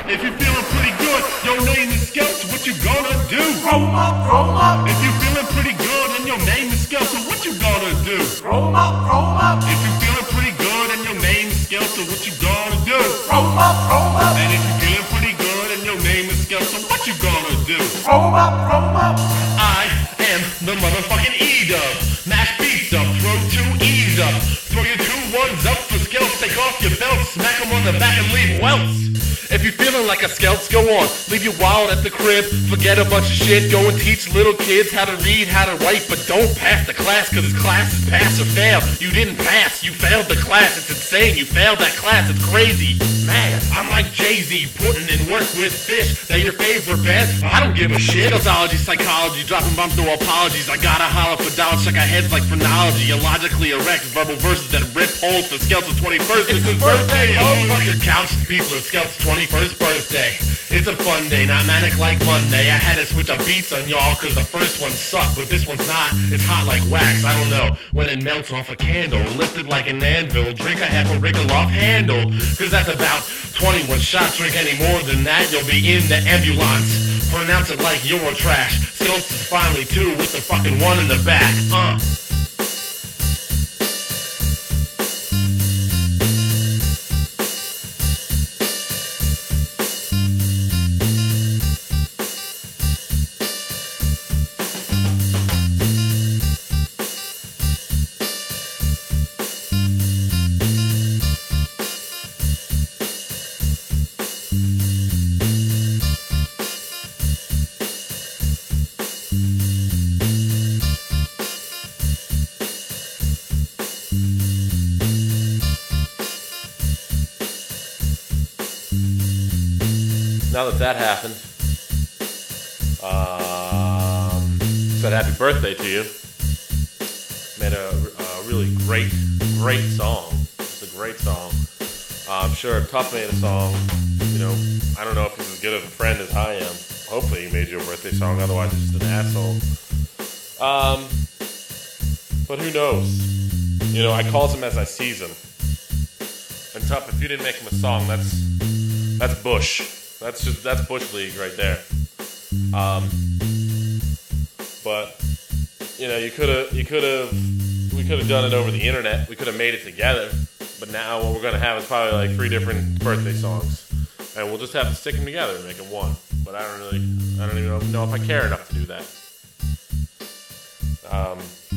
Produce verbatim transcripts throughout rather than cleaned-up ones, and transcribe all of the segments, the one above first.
If you're feeling pretty good, your name is Skelton, what you gonna do? Throw 'em up, throw 'em up. If you're feeling pretty good and your name is Skelton, what you gonna do? Throw 'em up, throw 'em up. If you're feeling pretty good and your name is Skelton, what you gonna do? Throw 'em up, throw 'em up. And if you're feeling pretty good and your name is Skelton, what you gonna do? Throw 'em up, throw 'em up. I am the motherfucking E-Dub. Mash beats up, throw two E's up. Throw your two ones up for Skelts, take off your belt, smack them on the back and leave welts. If you're feeling like a Skelts, go on. Leave your wallet at the crib, forget a bunch of shit. Go and teach little kids how to read, how to write, but don't pass the class, cause this class is pass or fail. You didn't pass, you failed the class. It's insane, you failed that class, it's crazy. Man, I'm like Jay-Z, putting in work with fish. They're your favorite band? I don't give a shit. Sociology, psychology, dropping bombs, no apologies. I gotta holler for dollars, check our heads like phrenology. Illogically erect verbal verses that rip holes for Skelts' twenty-first. It's his birthday, oh, fuck your couch, people, it's Skelts' twenty-first birthday. It's a fun day, not manic like Monday. I had to switch up beats on y'all, cause the first one sucked, but this one's not. It's hot like wax, I don't know, when it melts off a candle. Lifted like an anvil, drink a half a Rigoloff handle. Cause that's about twenty-one shots, drink any more than that, you'll be in the ambulance. Pronounce it like you're trash. Skelts is finally two with the fucking one in the back. Uh. Now that that happened, um, said happy birthday to you. Made a, a really great, great song. It's a great song. Uh, I'm sure Tough made a song. You know, I don't know if he's as good of a friend as I am. Hopefully he made you a birthday song, otherwise he's just an asshole. Um, but who knows? You know, I calls him as I sees him. And Tough, if you didn't make him a song, that's that's Bush. That's just that's Bush League right there. Um, but you know, you could have you could have we could have done it over the internet. We could have made it together. But now what we're gonna have is probably like three different birthday songs, and we'll just have to stick them together and make it one. But I don't really, I don't even know if I care enough to do that. Um,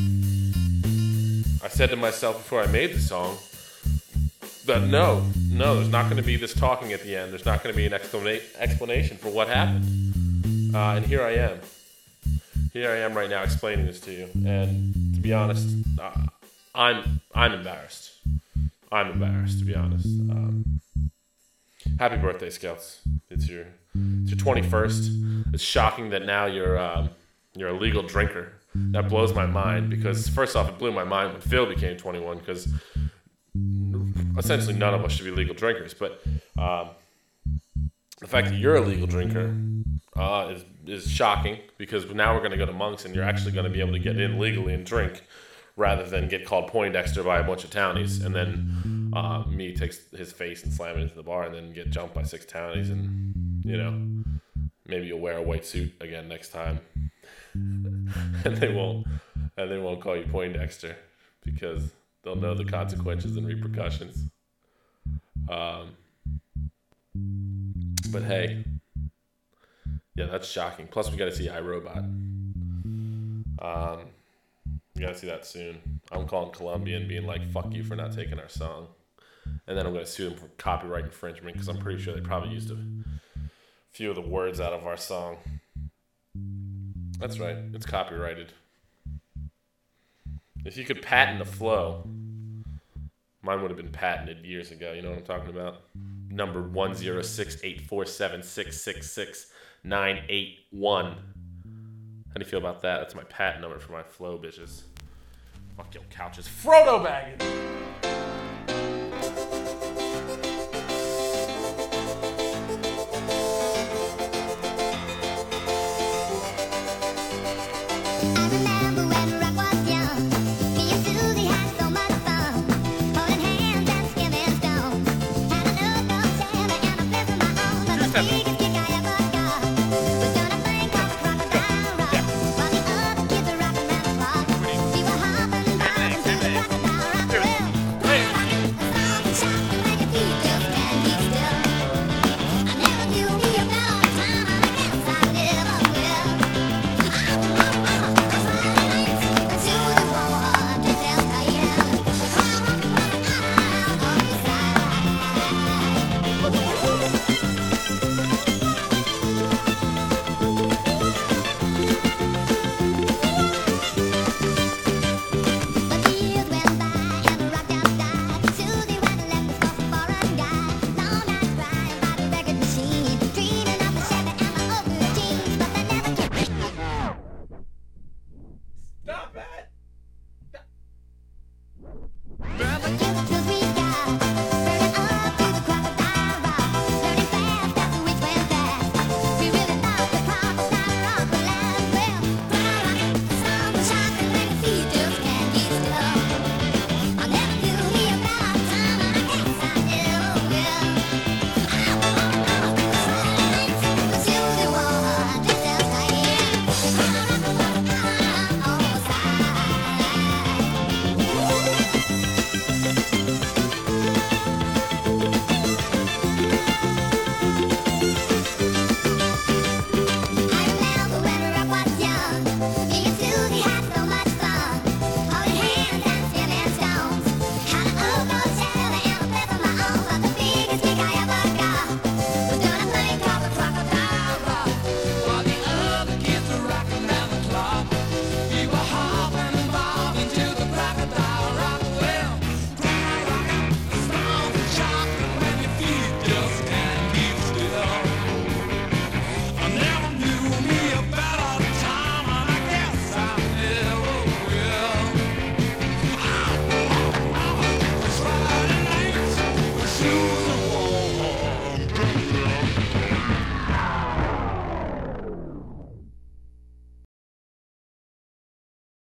I said to myself before I made the song that no, no, there's not going to be this talking at the end. There's not going to be an explana- explanation for what happened. Uh, and here I am. Here I am right now explaining this to you. And to be honest, uh, I'm I'm embarrassed. I'm embarrassed, to be honest. Um, happy birthday, Skelts. It's your it's your twenty-first. It's shocking that now you're um, you're a legal drinker. That blows my mind because first off, it blew my mind when Phil became twenty-one because essentially none of us should be legal drinkers, but um, the fact that you're a legal drinker uh, is is shocking because now we're going to go to Monks and you're actually going to be able to get in legally and drink rather than get called Poindexter by a bunch of townies and then uh, me takes his face and slam it into the bar and then get jumped by six townies and, you know, maybe you'll wear a white suit again next time and they won't and they won't call you Poindexter because they'll know the consequences and repercussions. Um, but hey, yeah, that's shocking. Plus, we got to see iRobot. Um, we got to see that soon. I'm calling Columbia and being like, "Fuck you for not taking our song," and then I'm going to sue them for copyright infringement because I'm pretty sure they probably used a few of the words out of our song. That's right, it's copyrighted. If you could patent a flow, mine would have been patented years ago. You know what I'm talking about? Number one zero six eight four seven six six six nine eight one. How do you feel about that? That's my patent number for my flow, bitches. Fuck your couches. Frodo Baggins! Just seven.